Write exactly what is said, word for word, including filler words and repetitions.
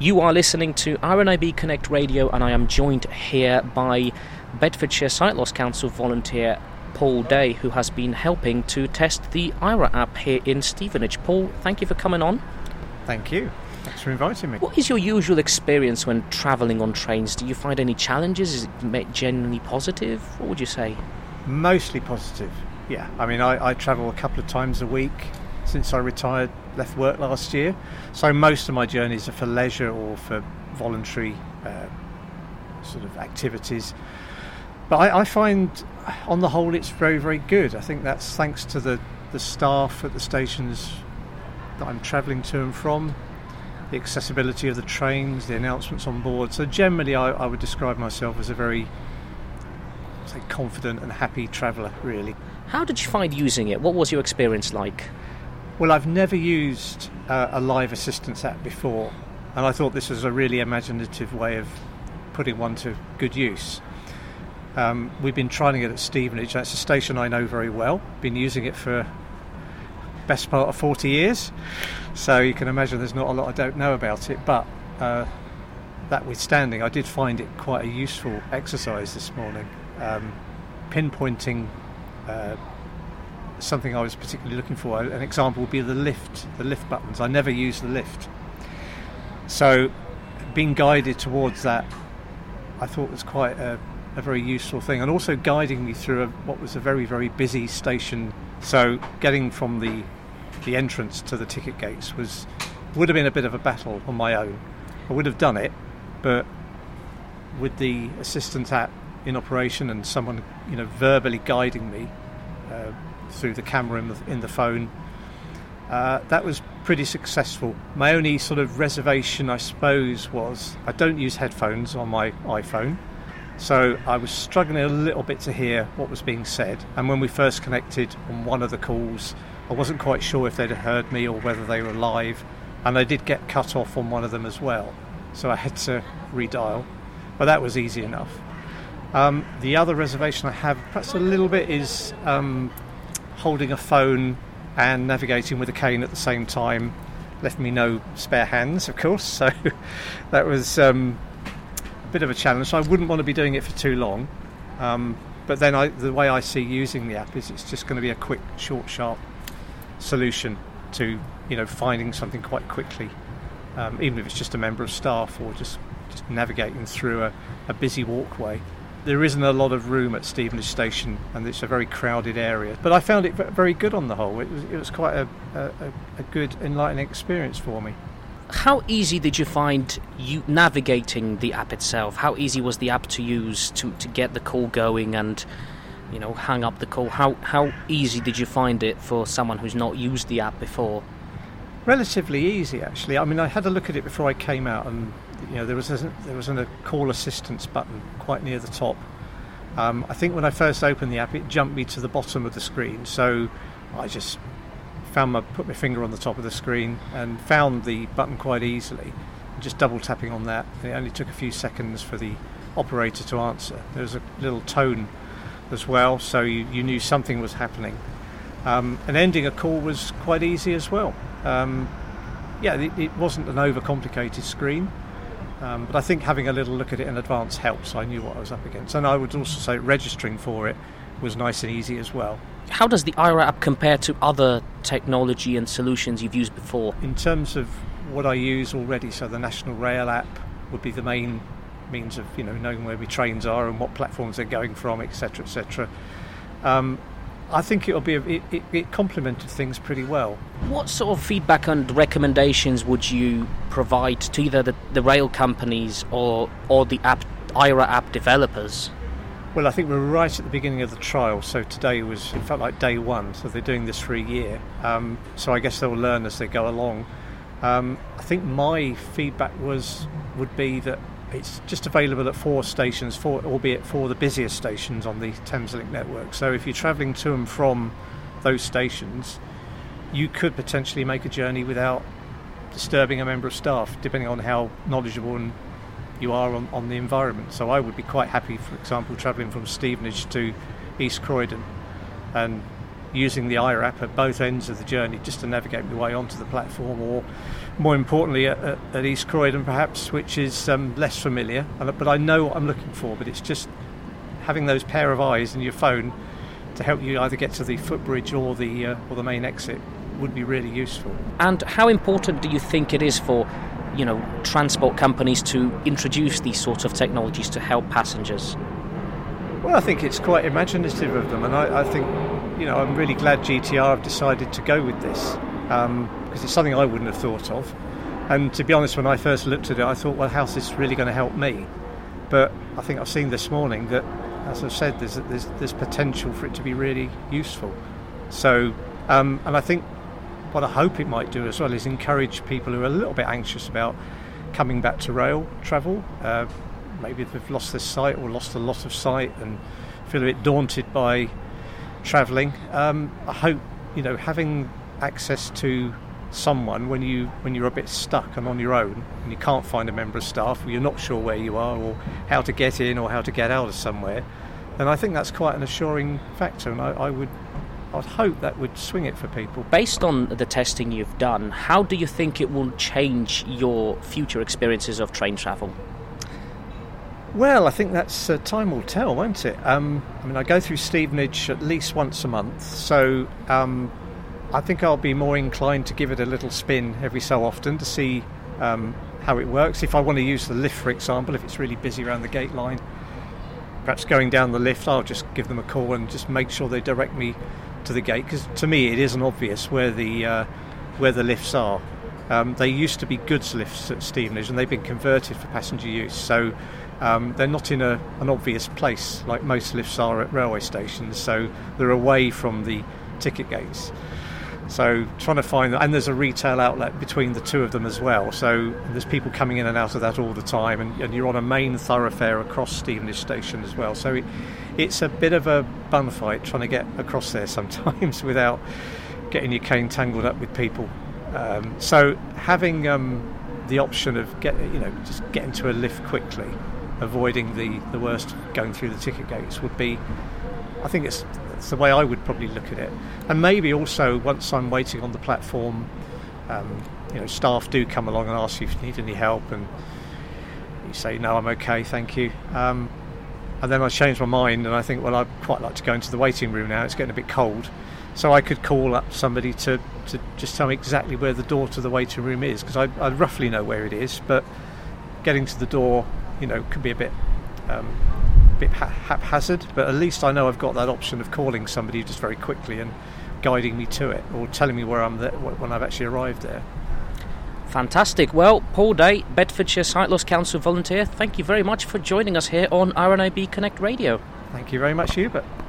You are listening to R N I B Connect Radio, and I am joined here by Bedfordshire Sight Loss Council volunteer Paul Day, who has been helping to test the Aira app here in Stevenage. Paul, thank you for coming on. Thank you. Thanks for inviting me. What is your usual experience when travelling on trains? Do you find any challenges? Is it genuinely positive? What would you say? Mostly positive, yeah. I mean, I, I travel a couple of times a week since I retired, left work last year. So most of my journeys are for leisure or for voluntary uh, sort of activities. But I, I find, on the whole, it's very, very good. I think that's thanks to the, the staff at the stations that I'm travelling to and from, the accessibility of the trains, the announcements on board. So generally, I, I would describe myself as a very, say, confident and happy traveller, really. How did you find using it? What was your experience like? Well, I've never used uh, a live assistance app before, and I thought this was a really imaginative way of putting one to good use. Um, we've been trying it at Stevenage. That's a station I know very well. Been using it for best part of forty years, so you can imagine there's not a lot I don't know about it. But uh, that withstanding, I did find it quite a useful exercise this morning, um, pinpointing uh, something I was particularly looking for. An example would be the lift, the lift buttons. I never use the lift, so being guided towards that, I thought was quite a, a very useful thing, and also guiding me through a, what was a very, very busy station. So getting from the the entrance to the ticket gates was would have been a bit of a battle on my own. I would have done it, but with the assistant app in operation and someone, you know, verbally guiding me uh, through the camera in the, in the phone, uh, that was pretty successful. My only sort of reservation, I suppose, was I don't use headphones on my iPhone, so I was struggling a little bit to hear what was being said. And when we first connected on one of the calls, I wasn't quite sure if they'd heard me or whether they were live, and I did get cut off on one of them as well, so I had to redial, but that was easy enough. Um, the other reservation I have, perhaps a little bit, is um, holding a phone and navigating with a cane at the same time. Left me no spare hands, of course, so that was um, a bit of a challenge. So I wouldn't want to be doing it for too long, um, but then I, the way I see using the app is it's just going to be a quick, short, sharp solution to, you know, finding something quite quickly, um, even if it's just a member of staff or just, just navigating through a, a busy walkway. There isn't a lot of room at Stevenage Station, and it's a very crowded area. But I found it very good on the whole. It was, it was quite a, a, a good, enlightening experience for me. How easy did you find you navigating the app itself? How easy was the app to use to, to get the call going and, you know, hang up the call? How how easy did you find it for someone who's not used the app before? Relatively easy, actually. I mean, I had a look at it before I came out, and you know, there was a, there was a call assistance button quite near the top. Um, I think when I first opened the app, it jumped me to the bottom of the screen, so I just found my put my finger on the top of the screen and found the button quite easily. Just double tapping on that, and it only took a few seconds for the operator to answer. There was a little tone as well, so you, you knew something was happening. Um, and ending a call was quite easy as well. Um, yeah, it, it wasn't an overcomplicated screen, um, but I think having a little look at it in advance helps. I knew what I was up against, and I would also say registering for it was nice and easy as well. How does the Aira app compare to other technology and solutions you've used before? In terms of what I use already, so the National Rail app would be the main means of, you know, knowing where my trains are and what platforms they're going from, et cetera, et cetera. Um, I think it'll be a, it, it, it complemented things pretty well. What sort of feedback and recommendations would you provide to either the, the rail companies or or the app Aira app developers? Well, I think we're right at the beginning of the trial, so today was, it felt like day one, so they're doing this for a year. Um, so I guess they'll learn as they go along. Um, I think my feedback was would be that it's just available at four stations, four, albeit four of the busiest stations on the Thameslink network. So if you're travelling to and from those stations, you could potentially make a journey without disturbing a member of staff, depending on how knowledgeable and you are on, on the environment. So I would be quite happy, for example, travelling from Stevenage to East Croydon and using the I R A P at both ends of the journey just to navigate my way onto the platform, or more importantly at, at, at East Croydon perhaps, which is um, less familiar, but I know what I'm looking for. But it's just having those pair of eyes in your phone to help you either get to the footbridge or the uh, or the main exit would be really useful. And how important do you think it is for, you know, transport companies to introduce these sorts of technologies to help passengers? Well, I think it's quite imaginative of them, and I, I think, you know, I'm really glad G T R have decided to go with this, um, because it's something I wouldn't have thought of. And to be honest, when I first looked at it, I thought, well, how's this really going to help me? But I think I've seen this morning that, as I've said, there's there's, there's potential for it to be really useful. So, um, and I think what I hope it might do as well is encourage people who are a little bit anxious about coming back to rail travel. Uh, maybe they've lost their sight or lost a lot of sight and feel a bit daunted by travelling. Um, I hope, you know, having access to someone when you when you're a bit stuck and on your own and you can't find a member of staff, or you're not sure where you are or how to get in or how to get out of somewhere, then I think that's quite an assuring factor, and I, I would I'd hope that would swing it for people. Based on the testing you've done, how do you think it will change your future experiences of train travel? Well, I think that's uh, time will tell, won't it? Um, I mean, I go through Stevenage at least once a month, so um, I think I'll be more inclined to give it a little spin every so often to see um, how it works. If I want to use the lift, for example, if it's really busy around the gate line, perhaps going down the lift, I'll just give them a call and just make sure they direct me to the gate, because to me it isn't obvious where the uh, where the lifts are. Um, they used to be goods lifts at Stevenage, and they've been converted for passenger use, so um, they're not in a, an obvious place like most lifts are at railway stations, so they're away from the ticket gates. So trying to find, and there's a retail outlet between the two of them as well, so there's people coming in and out of that all the time, and, and you're on a main thoroughfare across Stevenage station as well, so it, it's a bit of a bun fight trying to get across there sometimes without getting your cane tangled up with people. Um, so having um, the option of get you know just getting to a lift quickly, avoiding the, the worst going through the ticket gates would be, I think it's, it's the way I would probably look at it. And maybe also once I'm waiting on the platform, um, you know, staff do come along and ask you if you need any help, and you say, no, I'm okay, thank you. Um, and then I change my mind and I think, well, I'd quite like to go into the waiting room now, it's getting a bit cold. So I could call up somebody to, to just tell me exactly where the door to the waiting room is, because I, I roughly know where it is, but getting to the door, you know, could be a bit um, bit ha- haphazard, but at least I know I've got that option of calling somebody just very quickly and guiding me to it, or telling me where I'm there when I've actually arrived there. Fantastic. Well, Paul Day, Bedfordshire Sight Loss Council volunteer, thank you very much for joining us here on R N A B Connect Radio. Thank you very much, Hubert.